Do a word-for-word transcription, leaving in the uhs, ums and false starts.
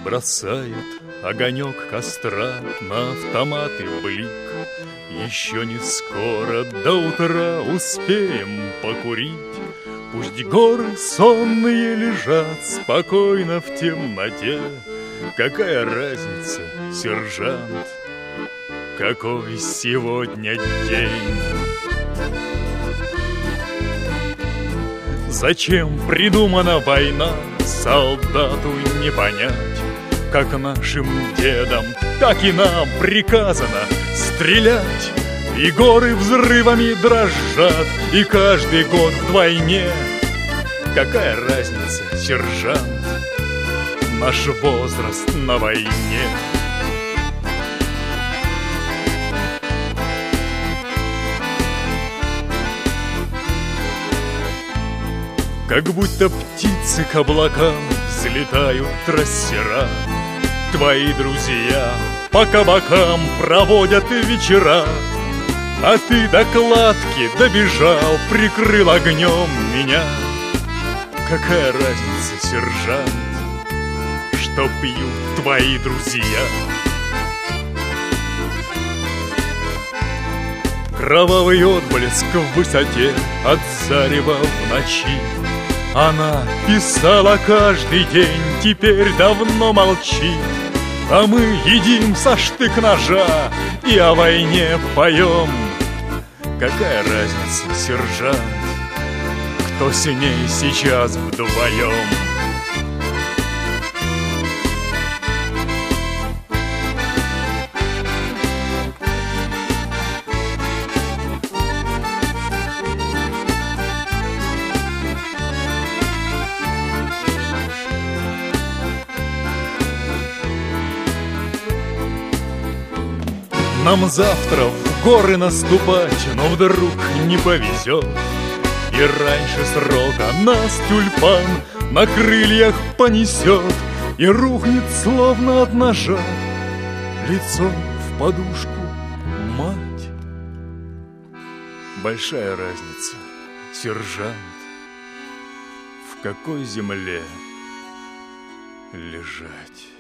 Бросает огонек костра на автоматы блик. Еще не скоро до утра успеем покурить. Пусть горы сонные лежат спокойно в темноте. Какая разница, сержант, какой сегодня день? Зачем придумана война, солдату не понять. Как нашим дедам, так и нам приказано стрелять. И горы взрывами дрожат, и каждый год вдвойне. Какая разница, сержант, наш возраст на войне? Как будто птицы к облакам взлетают трассера. Твои друзья по кабакам проводят вечера. А ты до кладки добежал, прикрыл огнем меня. Какая разница, сержант, что пьют твои друзья? Кровавый отблеск в высоте от зарева в ночи. Она писала каждый день, теперь давно молчит. А мы едим со штык-ножа и о войне поем. Какая разница, сержант, кто с ней сейчас вдвоем? Нам завтра в горы наступать, но вдруг не повезет. И раньше срока нас тюльпан на крыльях понесет и рухнет словно от ножа лицом в подушку мать. Большая разница, сержант, в какой земле лежать.